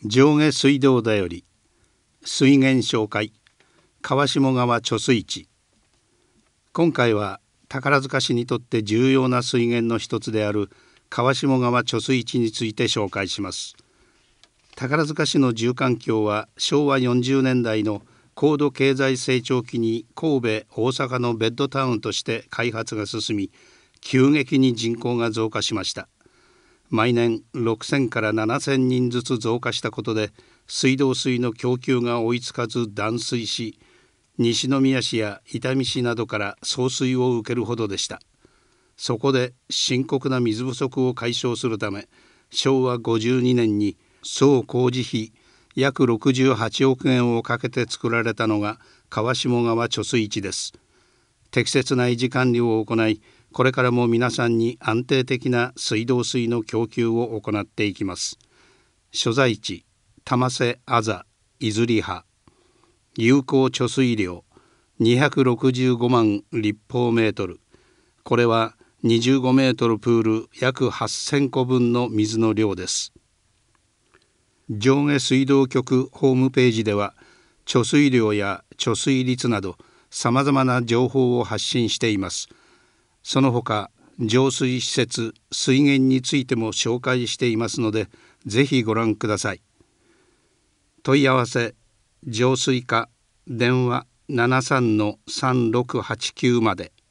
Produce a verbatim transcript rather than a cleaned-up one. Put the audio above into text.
上下水道だより水源紹介川下川貯水池。今回は宝塚市にとって重要な水源の一つである川下川貯水池について紹介します。宝塚市の住環境はしょうわよんじゅうねんだいの高度経済成長期に神戸、大阪のベッドタウンとして開発が進み、急激に人口が増加しました。毎年ろくせんからななせんにんずつ増加したことで、水道水の供給が追いつかず断水し、西宮市や伊丹市などから送水を受けるほどでした。そこで深刻な水不足を解消するため、しょうわごじゅうにねんに総工事費約ろくじゅうはちおくえんをかけて作られたのが川下川貯水池です。適切な維持管理を行い、これからも皆さんに安定的な水道水の供給を行っていきます。所在地玉瀬あざいずりは。有効貯水量にひゃくろくじゅうごまん立方メートル。これはにじゅうごメートルプール約はっせんこぶんの水の量です。上下水道局ホームページでは、貯水量や貯水率などさまざまな情報を発信しています。その他、浄水施設、水源についても紹介していますので、ぜひご覧ください。問い合わせ、浄水課、電話ななさんのさんろくはちきゅうまで。